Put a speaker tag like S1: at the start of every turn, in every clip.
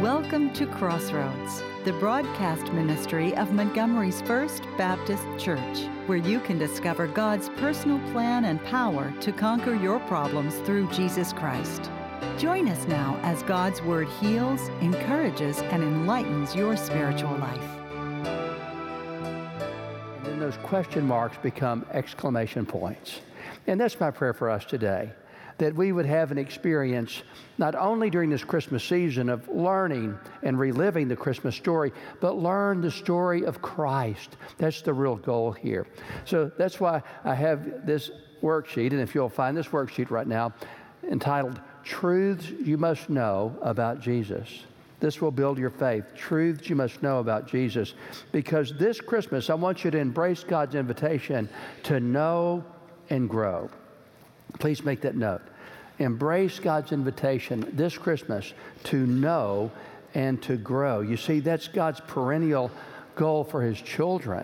S1: Welcome to Crossroads, the broadcast ministry of Montgomery's First Baptist Church, where you can discover God's personal plan and power to conquer your problems through Jesus Christ. Join us now as God's Word heals, encourages, and enlightens your spiritual life.
S2: And then those question marks become exclamation points. And that's my prayer for us today, that we would have an experience not only during this Christmas season of learning and reliving the Christmas story, but learn the story of Christ. That's the real goal here. So that's why I have this worksheet, and if you'll find this worksheet right now, entitled Truths You Must Know About Jesus. This will build your faith. Truths you must know about Jesus. Because this Christmas, I want you to embrace God's invitation to know and grow. Please make that note. Embrace God's invitation this Christmas to know and to grow. You see, that's God's perennial goal for His children.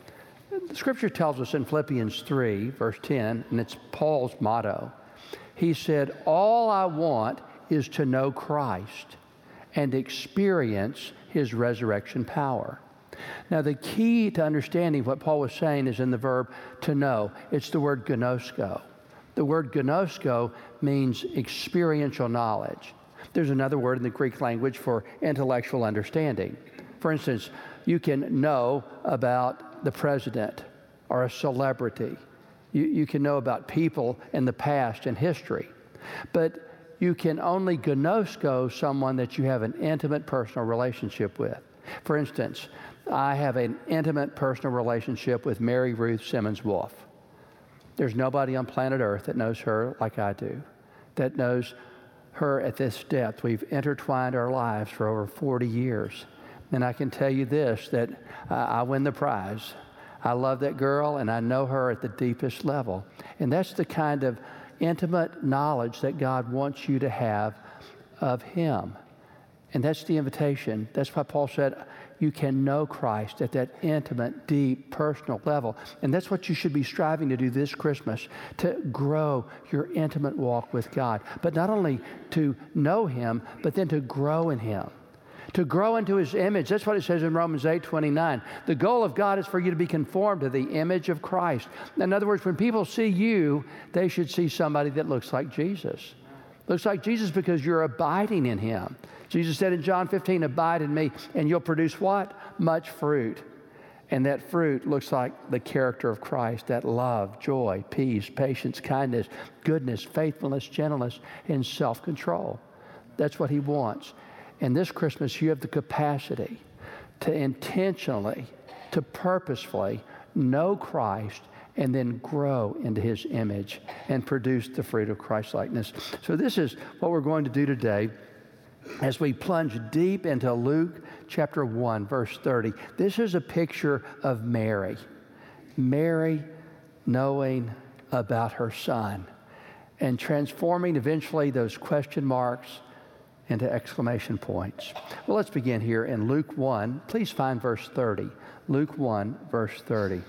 S2: The Scripture tells us in Philippians 3, verse 10, and it's Paul's motto. He said, all I want is to know Christ and experience His resurrection power. Now, the key to understanding what Paul was saying is in the verb to know. It's the word gnosko. The word gnosko means experiential knowledge. There's another word in the Greek language for intellectual understanding. For instance, you can know about the president or a celebrity. You can know about people in the past and history. But you can only gnosko someone that you have an intimate personal relationship with. For instance, I have an intimate personal relationship with Mary Ruth Simmons Wolfe. There's nobody on planet Earth that knows her like I do, that knows her at this depth. We've intertwined our lives for over 40 years. And I can tell you this, that I win the prize. I love that girl, and I know her at the deepest level. And that's the kind of intimate knowledge that God wants you to have of Him. And that's the invitation. That's why Paul said, you can know Christ at that intimate, deep, personal level. And that's what you should be striving to do this Christmas, to grow your intimate walk with God. But not only to know Him, but then to grow in Him, to grow into His image. That's what it says in Romans 8:29. The goal of God is for you to be conformed to the image of Christ. In other words, when people see you, they should see somebody that looks like Jesus. Looks like Jesus because you're abiding in Him. Jesus said in John 15, abide in me, and you'll produce what? Much fruit. And that fruit looks like the character of Christ, that love, joy, peace, patience, kindness, goodness, faithfulness, gentleness, and self-control. That's what He wants. And this Christmas, you have the capacity to intentionally, to purposefully know Christ and then grow into His image and produce the fruit of Christ-likeness. So this is what we're going to do today as we plunge deep into Luke chapter 1, verse 30. This is a picture of Mary. Mary knowing about her Son and transforming eventually those question marks into exclamation points. Well, let's begin here in Luke 1. Please find verse 30. Luke 1, verse 30.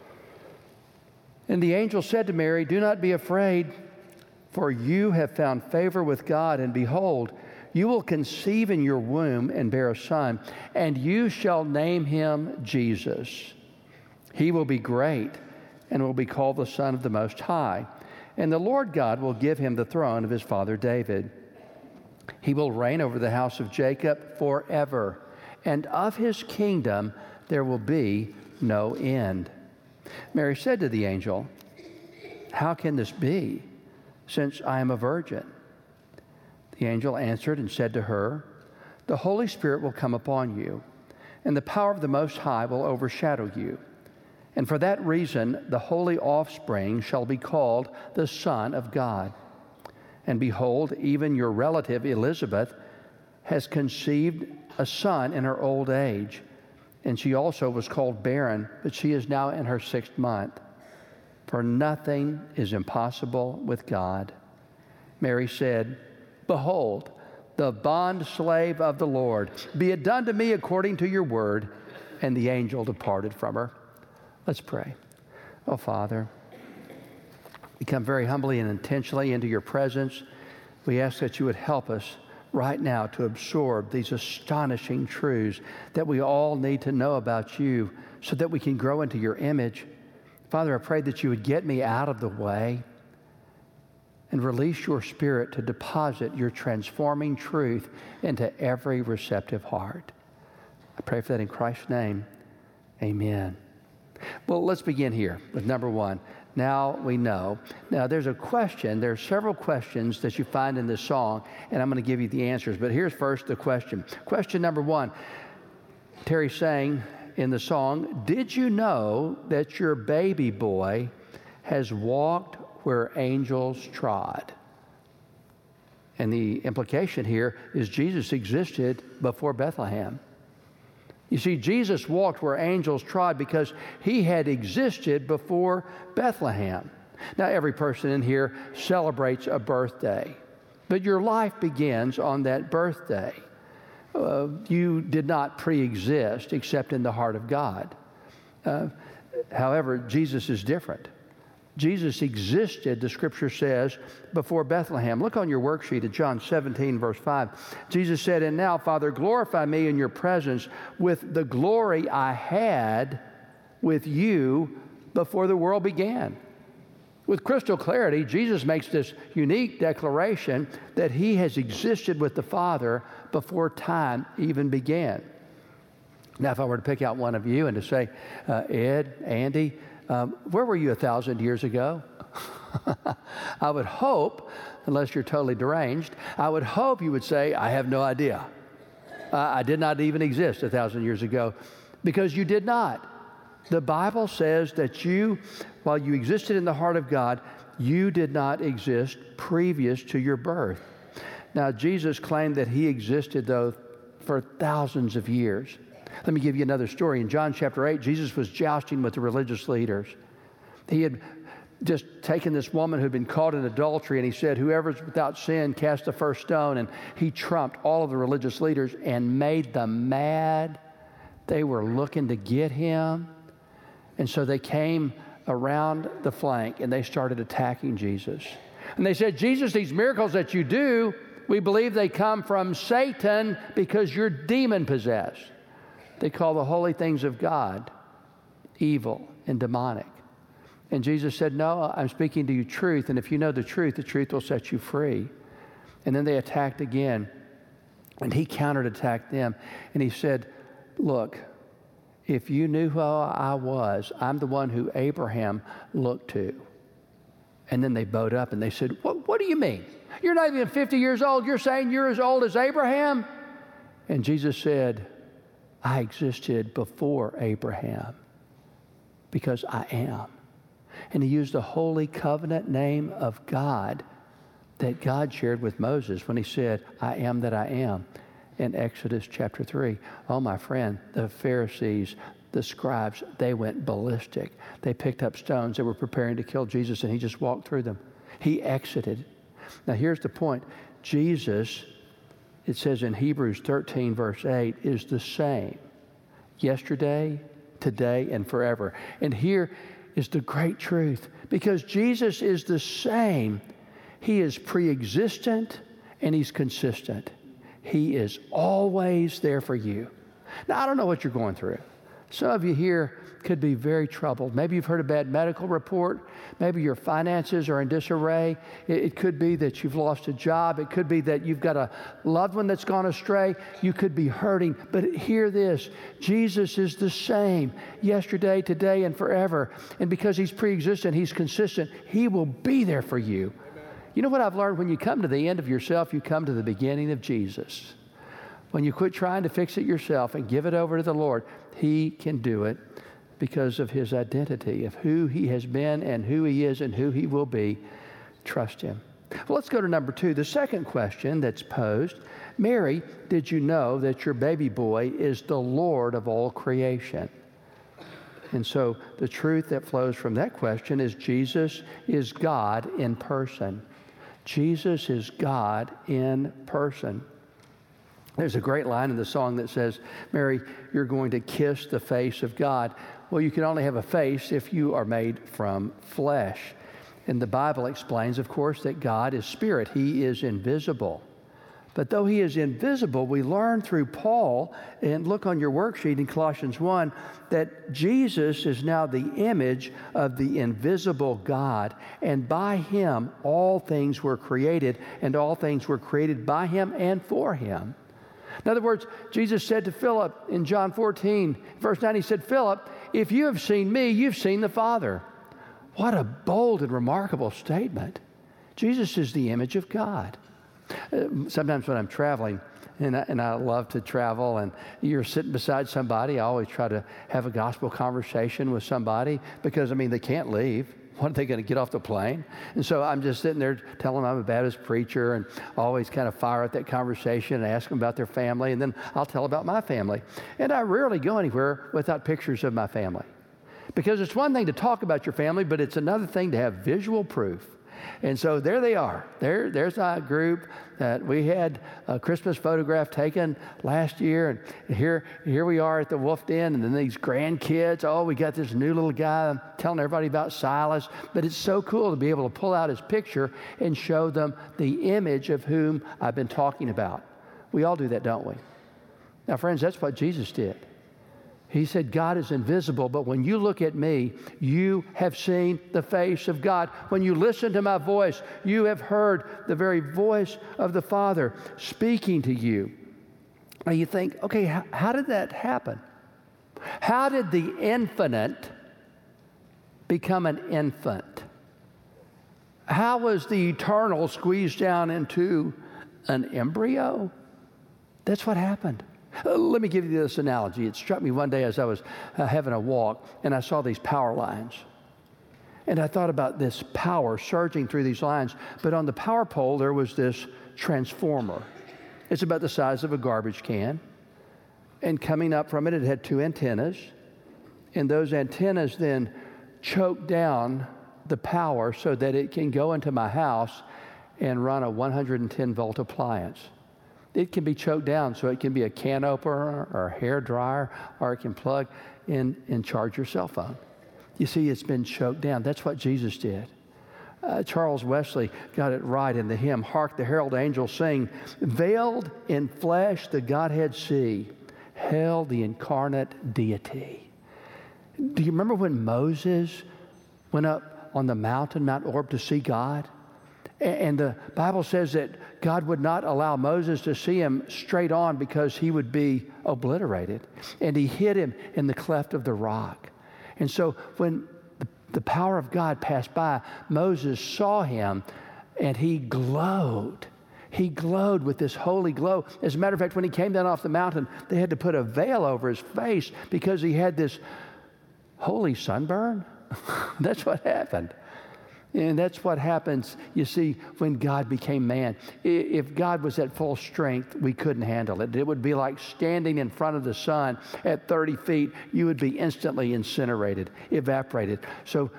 S2: And the angel said to Mary, do not be afraid, for you have found favor with God, and behold, you will conceive in your womb and bear a son, and you shall name him Jesus. He will be great and will be called the Son of the Most High. And the Lord God will give him the throne of his father David. He will reign over the house of Jacob forever, and of his kingdom there will be no end. Mary said to the angel, how can this be, since I am a virgin? The angel answered and said to her, the Holy Spirit will come upon you, and the power of the Most High will overshadow you. And for that reason, the holy offspring shall be called the Son of God. And behold, even your relative Elizabeth has conceived a son in her old age, and she also was called barren, but she is now in her 6th month. For nothing is impossible with God. Mary said, behold, the bondslave of the Lord, be it done to me according to your word. And the angel departed from her. Let's pray. Oh, Father, we come very humbly and intentionally into your presence. We ask that you would help us right now to absorb these astonishing truths that we all need to know about you so that we can grow into your image. Father, I pray that you would get me out of the way and release your Spirit to deposit your transforming truth into every receptive heart. I pray for that in Christ's name. Amen. Well, let's begin here with number one. Now we know. Now there's a question. There are several questions that you find in this song, and I'm going to give you the answers. But here's first the question. Question number one. Terry sang in the song, did you know that your baby boy has walked where angels trod? And the implication here is Jesus existed before Bethlehem. You see, Jesus walked where angels trod because he had existed before Bethlehem. Now, every person in here celebrates a birthday, but your life begins on that birthday. You did not pre-exist except in the heart of God. However, Jesus is different. Jesus existed, the Scripture says, before Bethlehem. Look on your worksheet at John 17, verse 5. Jesus said, and now, Father, glorify me in your presence with the glory I had with you before the world began. With crystal clarity, Jesus makes this unique declaration that he has existed with the Father before time even began. Now, if I were to pick out one of you and to say, Ed, Andy, where were you 1,000 years ago? I would hope, unless you're totally deranged, I would hope you would say, I have no idea. I did not even exist 1,000 years ago, because you did not. The Bible says that you, while you existed in the heart of God, you did not exist previous to your birth. Now, Jesus claimed that he existed, though, for thousands of years. Let me give you another story. In John chapter 8, Jesus was jousting with the religious leaders. He had just taken this woman who had been caught in adultery, and he said, whoever's without sin, cast the first stone. And he trumped all of the religious leaders and made them mad. They were looking to get him. And so they came around the flank, and they started attacking Jesus. And they said, Jesus, these miracles that you do, we believe they come from Satan because you're demon-possessed. They call the holy things of God evil and demonic. And Jesus said, no, I'm speaking to you truth. And if you know the truth will set you free. And then they attacked again. And he counterattacked them. And he said, look, if you knew who I was, I'm the one who Abraham looked to. And then they bowed up and they said, what do you mean? You're not even 50 years old. You're saying you're as old as Abraham? And Jesus said, I existed before Abraham because I am. And he used the holy covenant name of God that God shared with Moses when he said, I am that I am, in Exodus chapter 3. Oh, my friend, the Pharisees, the scribes, they went ballistic. They picked up stones. They were preparing to kill Jesus, and he just walked through them. He exited. Now, here's the point. Jesus, it says in Hebrews 13, verse 8, is the same yesterday, today, and forever. And here is the great truth. Because Jesus is the same, he is pre-existent and he's consistent. He is always there for you. Now, I don't know what you're going through. Some of you here could be very troubled. Maybe you've heard a bad medical report. Maybe your finances are in disarray. It could be that you've lost a job. It could be that you've got a loved one that's gone astray. You could be hurting. But hear this. Jesus is the same yesterday, today, and forever. And because he's pre-existent, he's consistent, he will be there for you. Amen. You know what I've learned? When you come to the end of yourself, you come to the beginning of Jesus. When you quit trying to fix it yourself and give it over to the Lord, he can do it because of his identity, of who he has been and who he is and who he will be. Trust him. Well, let's go to number 2. The second question that's posed, Mary, did you know that your baby boy is the Lord of all creation? And so the truth that flows from that question is Jesus is God in person. Jesus is God in person. There's a great line in the song that says, Mary, you're going to kiss the face of God. Well, you can only have a face if you are made from flesh. And the Bible explains, of course, that God is spirit. He is invisible. But though he is invisible, we learn through Paul, and look on your worksheet in Colossians 1, that Jesus is now the image of the invisible God, and by him all things were created, and all things were created by him and for him. In other words, Jesus said to Philip in John 14, verse 9, he said, "Philip, if you have seen me, you've seen the Father." What a bold and remarkable statement. Jesus is the image of God. Sometimes when I'm traveling, and I love to travel, and you're sitting beside somebody, I always try to have a gospel conversation with somebody because, they can't leave. When are they going to get off the plane? And so I'm just sitting there telling them I'm a Baptist preacher, and always kind of fire at that conversation and ask them about their family, and then I'll tell about my family. And I rarely go anywhere without pictures of my family. Because it's one thing to talk about your family, but it's another thing to have visual proof. And so there they are. There's a group that we had a Christmas photograph taken last year. And here we are at the Wolf Den, and then these grandkids. Oh, we got this new little guy. I'm telling everybody about Silas. But it's so cool to be able to pull out his picture and show them the image of whom I've been talking about. We all do that, don't we? Now, friends, that's what Jesus did. He said, God is invisible, but when you look at me, you have seen the face of God. When you listen to my voice, you have heard the very voice of the Father speaking to you. Now you think, okay, how did that happen? How did the infinite become an infant? How was the eternal squeezed down into an embryo? That's what happened. Let me give you this analogy. It struck me one day as I was having a walk, and I saw these power lines. And I thought about this power surging through these lines. But on the power pole, there was this transformer. It's about the size of a garbage can. And coming up from it, it had two antennas. And those antennas then choke down the power so that it can go into my house and run a 110-volt appliance. It can be choked down, so it can be a can opener or a hair dryer, or it can plug in and charge your cell phone. You see, it's been choked down. That's what Jesus did. Charles Wesley got it right in the hymn, "Hark the herald angels sing, veiled in flesh the Godhead see, hail the incarnate deity." Do you remember when Moses went up on the mountain, Mount Orb, to see God? And the Bible says that God would not allow Moses to see him straight on because he would be obliterated. And he hid him in the cleft of the rock. And so when the power of God passed by, Moses saw him and he glowed. He glowed with this holy glow. As a matter of fact, when he came down off the mountain, they had to put a veil over his face because he had this holy sunburn. That's what happened. And that's what happens, you see, when God became man. If God was at full strength, we couldn't handle it. It would be like standing in front of the sun at 30 feet. You would be instantly incinerated, evaporated. So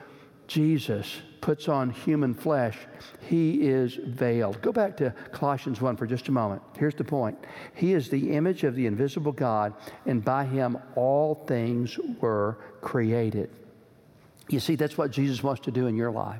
S2: Jesus puts on human flesh. He is veiled. Go back to Colossians 1 for just a moment. Here's the point. He is the image of the invisible God, and by him all things were created. You see, that's what Jesus wants to do in your life.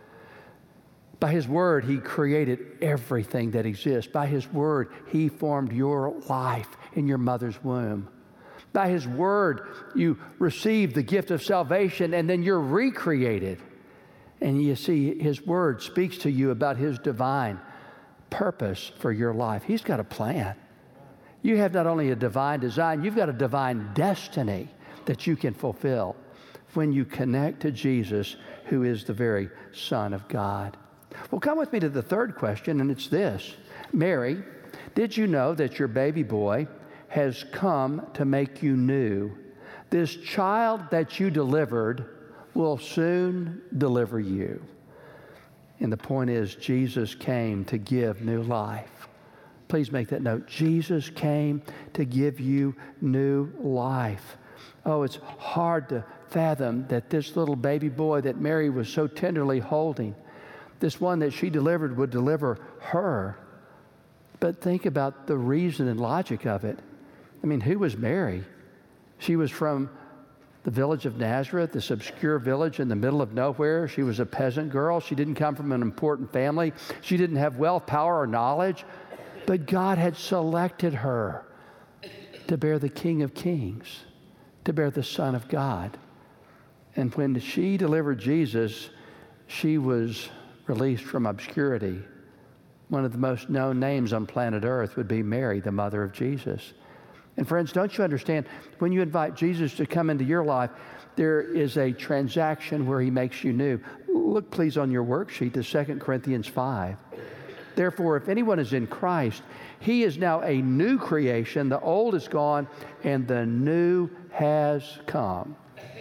S2: By his word, he created everything that exists. By his word, he formed your life in your mother's womb. By his word, you receive the gift of salvation, and then you're recreated. And you see, his word speaks to you about his divine purpose for your life. He's got a plan. You have not only a divine design, you've got a divine destiny that you can fulfill when you connect to Jesus, who is the very Son of God. Well, come with me to the third question, and it's this. Mary, did you know that your baby boy has come to make you new? This child that you delivered will soon deliver you. And the point is, Jesus came to give new life. Please make that note. Jesus came to give you new life. Oh, it's hard to fathom that this little baby boy that Mary was so tenderly holding, this one that she delivered, would deliver her. But think about the reason and logic of it. I mean, who was Mary? She was from the village of Nazareth, this obscure village in the middle of nowhere. She was a peasant girl. She didn't come from an important family. She didn't have wealth, power, or knowledge. But God had selected her to bear the King of Kings, to bear the Son of God. And when she delivered Jesus, she was released from obscurity. One of the most known names on planet Earth would be Mary, the mother of Jesus. And friends, don't you understand, when you invite Jesus to come into your life, there is a transaction where he makes you new. Look, please, on your worksheet to 2 Corinthians 5. Therefore, if anyone is in Christ, he is now a new creation. The old is gone, and the new has come.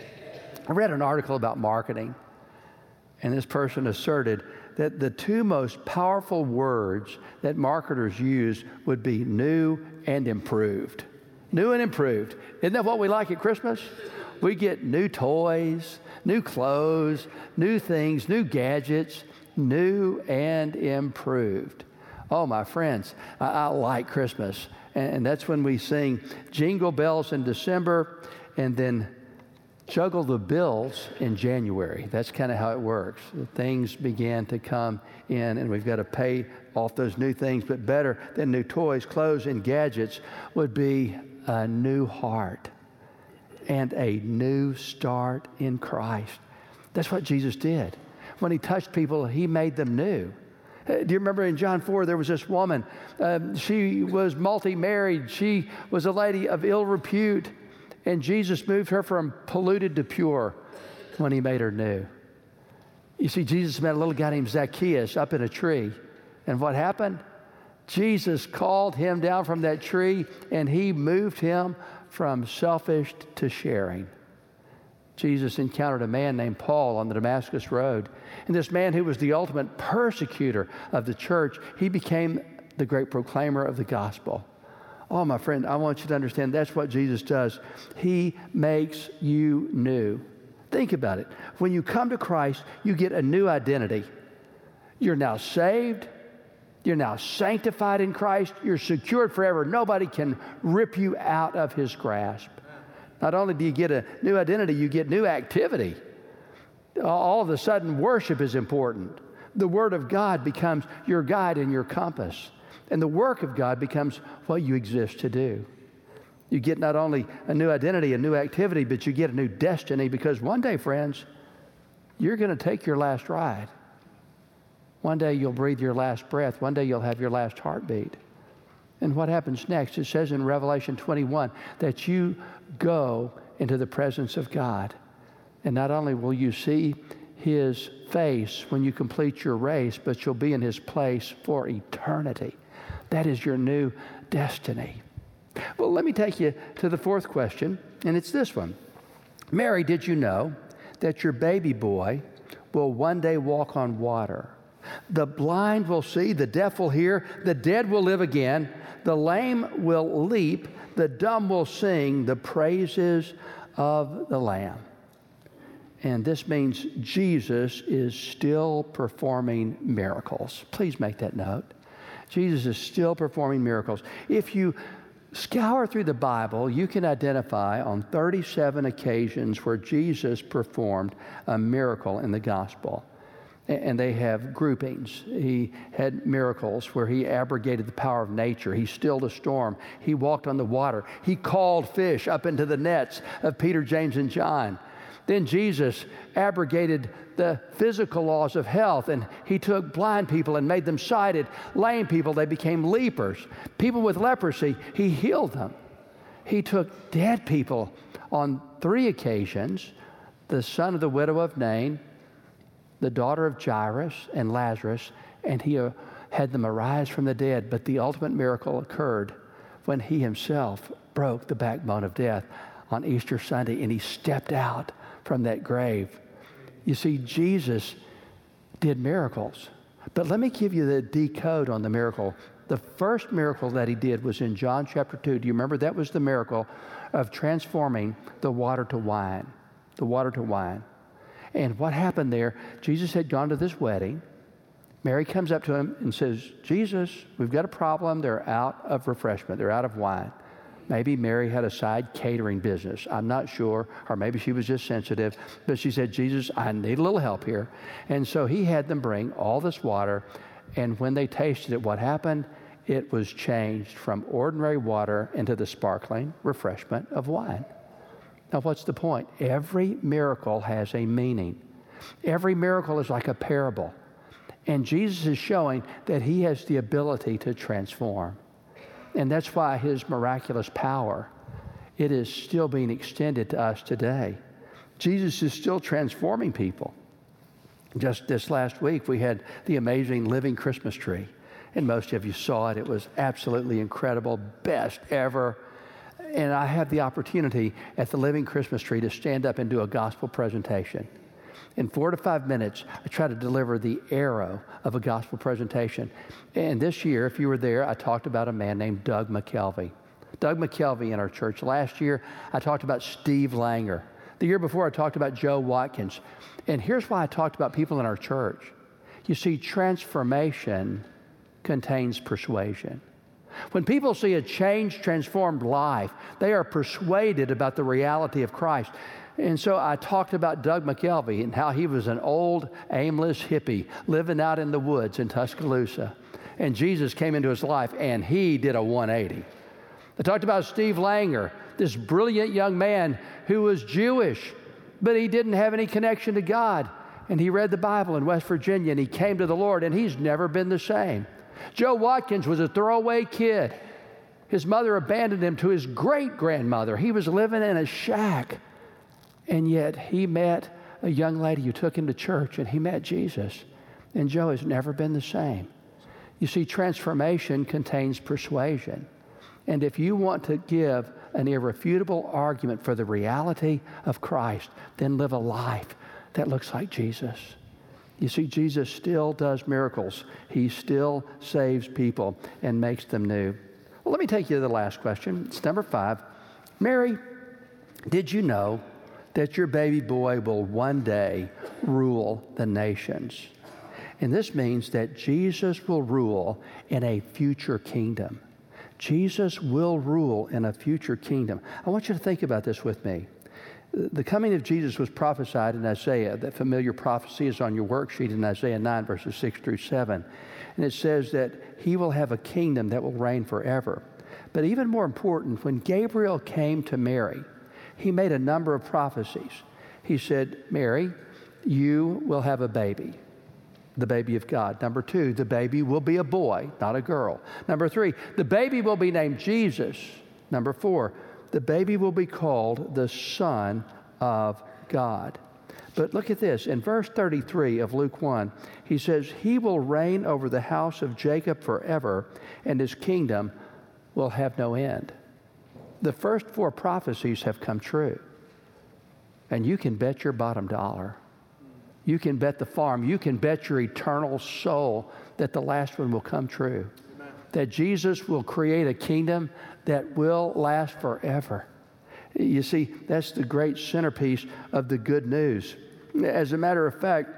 S2: I read an article about marketing, and this person asserted that the two most powerful words that marketers use would be new and improved. New and improved. Isn't that what we like at Christmas? We get new toys, new clothes, new things, new gadgets, new and improved. Oh, my friends, I like Christmas. And that's when we sing Jingle Bells in December and then Juggle the Bills in January. That's kind of how it works. Things began to come in, and we've got to pay off those new things. But better than new toys, clothes, and gadgets would be a new heart and a new start in Christ. That's what Jesus did. When he touched people, he made them new. Do you remember in John 4, there was this woman. She was multi-married. She was a lady of ill repute. And Jesus moved her from polluted to pure when he made her new. You see, Jesus met a little guy named Zacchaeus up in a tree. And what happened? Jesus called him down from that tree, and he moved him from selfish to sharing. Jesus encountered a man named Paul on the Damascus Road. And this man, who was the ultimate persecutor of the church, he became the great proclaimer of the gospel. Oh, my friend, I want you to understand that's what Jesus does. He makes you new. Think about it. When you come to Christ, you get a new identity. You're now saved. You're now sanctified in Christ. You're secured forever. Nobody can rip you out of his grasp. Not only do you get a new identity, you get new activity. All of a sudden, worship is important. The Word of God becomes your guide and your compass. And the work of God becomes what you exist to do. You get not only a new identity, a new activity, but you get a new destiny, because one day, friends, you're going to take your last ride. One day you'll breathe your last breath. One day you'll have your last heartbeat. And what happens next? It says in Revelation 21 that you go into the presence of God. And not only will you see his face when you complete your race, but you'll be in his place for eternity. That is your new destiny. Well, let me take you to the fourth question, and it's this one. Mary, did you know that your baby boy will one day walk on water? The blind will see, the deaf will hear, the dead will live again, the lame will leap, the dumb will sing the praises of the Lamb. And this means Jesus is still performing miracles. Please make that note. Jesus is still performing miracles. If you scour through the Bible, you can identify on 37 occasions where Jesus performed a miracle in the gospel. And they have groupings. He had miracles where he abrogated the power of nature. He stilled a storm. He walked on the water. He called fish up into the nets of Peter, James, and John. Then Jesus abrogated the physical laws of health, and he took blind people and made them sighted. Lame people, they became leapers. People with leprosy, he healed them. He took dead people on 3 occasions, the son of the widow of Nain, the daughter of Jairus, and Lazarus, and he had them arise from the dead. But the ultimate miracle occurred when he himself broke the backbone of death on Easter Sunday, and he stepped out from that grave. You see, Jesus did miracles. But let me give you the decode on the miracle. The first miracle that he did was in John chapter 2. Do you remember? That was the miracle of transforming the water to wine. The water to wine. And what happened there, Jesus had gone to this wedding. Mary comes up to him and says, Jesus, we've got a problem. They're out of refreshment. They're out of wine. Maybe Mary had a side catering business. I'm not sure. Or maybe she was just sensitive. But she said, Jesus, I need a little help here. And so he had them bring all this water. And when they tasted it, what happened? it was changed from ordinary water into the sparkling refreshment of wine. Now, what's the point? Every miracle has a meaning. Every miracle is like a parable. And Jesus is showing that he has the ability to transform. And that's why his miraculous power, it is still being extended to us today. Jesus is still transforming people. Just this last week, we had the amazing living Christmas tree. And most of you saw it. It was absolutely incredible, best ever. And I had the opportunity at the Living Christmas Tree to stand up and do a gospel presentation. In 4 to 5 minutes, I tried to deliver the arrow of a gospel presentation. And this year, if you were there, I talked about a man named Doug McKelvey. Doug McKelvey in our church. Last year, I talked about Steve Langer. The year before, I talked about Joe Watkins. And here's why I talked about people in our church. You see, transformation contains persuasion. When people see a changed, transformed life, they are persuaded about the reality of Christ. And so I talked about Doug McKelvey and how he was an old, aimless hippie living out in the woods in Tuscaloosa. And Jesus came into his life, and he did a 180. I talked about Steve Langer, this brilliant young man who was Jewish, but he didn't have any connection to God. And he read the Bible in West Virginia, and he came to the Lord, and he's never been the same. Joe Watkins was a throwaway kid. His mother abandoned him to his great-grandmother. He was living in a shack. And yet he met a young lady who took him to church, and he met Jesus. And Joe has never been the same. You see, transformation contains persuasion. And if you want to give an irrefutable argument for the reality of Christ, then live a life that looks like Jesus. You see, Jesus still does miracles. He still saves people and makes them new. Well, let me take you to the last question. It's number 5. Mary, did you know that your baby boy will one day rule the nations? And this means that Jesus will rule in a future kingdom. Jesus will rule in a future kingdom. I want you to think about this with me. The coming of Jesus was prophesied in Isaiah. That familiar prophecy is on your worksheet in Isaiah 9, verses 6 through 7. And it says that he will have a kingdom that will reign forever. But even more important, when Gabriel came to Mary, he made a number of prophecies. He said, Mary, you will have a baby, the baby of God. Number 2, the baby will be a boy, not a girl. Number 3, the baby will be named Jesus. Number 4, the baby will be called the Son of God. But look at this. In verse 33 of Luke 1, he says, he will reign over the house of Jacob forever, and his kingdom will have no end. The first 4 prophecies have come true. And you can bet your bottom dollar. You can bet the farm. You can bet your eternal soul that the last one will come true. Amen. That Jesus will create a kingdom that will last forever. You see, that's the great centerpiece of the good news. As a matter of fact,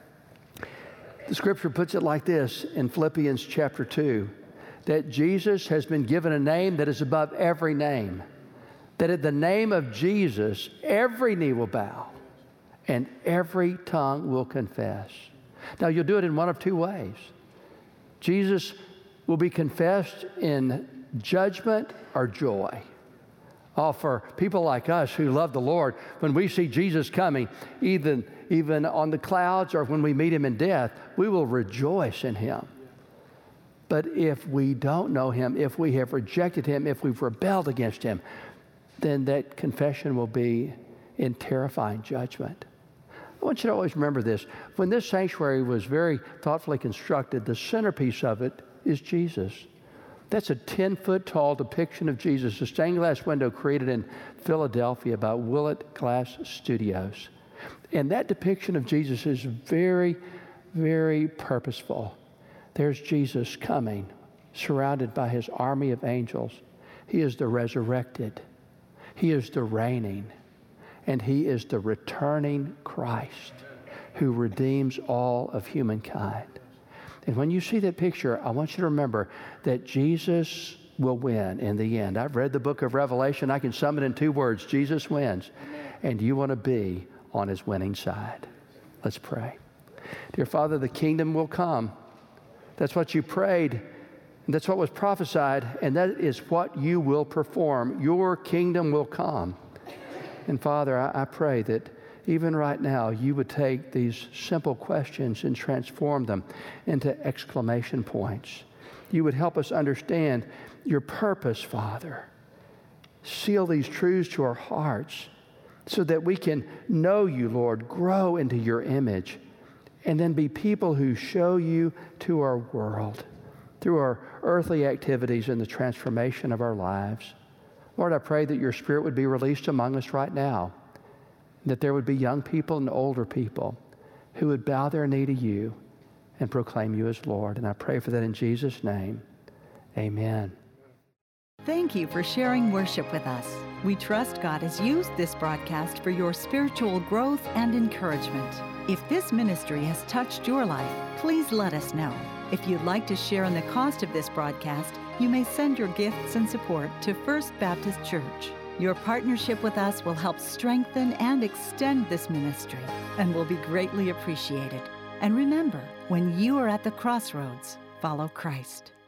S2: the scripture puts it like this in Philippians chapter 2, that Jesus has been given a name that is above every name. That at the name of Jesus, every knee will bow and every tongue will confess. Now, you'll do it in one of 2 ways. Jesus will be confessed in judgment or joy. Oh, for people like us who love the Lord, when we see Jesus coming, even on the clouds or when we meet him in death, we will rejoice in him. But if we don't know him, if we have rejected him, if we've rebelled against him, then that confession will be in terrifying judgment. I want you to always remember this. When this sanctuary was very thoughtfully constructed, the centerpiece of it is Jesus. That's a 10-foot tall depiction of Jesus, a stained glass window created in Philadelphia by Willett Glass Studios. And that depiction of Jesus is very, very purposeful. There's Jesus coming, surrounded by his army of angels. He is the resurrected. He is the reigning. And he is the returning Christ who redeems all of humankind. And when you see that picture, I want you to remember that Jesus will win in the end. I've read the book of Revelation. I can sum it in 2 words. Jesus wins. And you want to be on his winning side. Let's pray. Dear Father, the kingdom will come. That's what you prayed And that's what was prophesied, and that is what you will perform. Your kingdom will come. And Father, I pray that even right now, you would take these simple questions and transform them into exclamation points. You would help us understand your purpose, Father. Seal these truths to our hearts so that we can know you, Lord, grow into your image, and then be people who show you to our world through our earthly activities and the transformation of our lives. Lord, I pray that your Spirit would be released among us right now, that there would be young people and older people who would bow their knee to you and proclaim you as Lord. And I pray for that in Jesus' name. Amen.
S1: Thank you for sharing worship with us. We trust God has used this broadcast for your spiritual growth and encouragement. If this ministry has touched your life, please let us know. If you'd like to share in the cost of this broadcast, you may send your gifts and support to First Baptist Church. Your partnership with us will help strengthen and extend this ministry and will be greatly appreciated. And remember, when you are at the crossroads, follow Christ.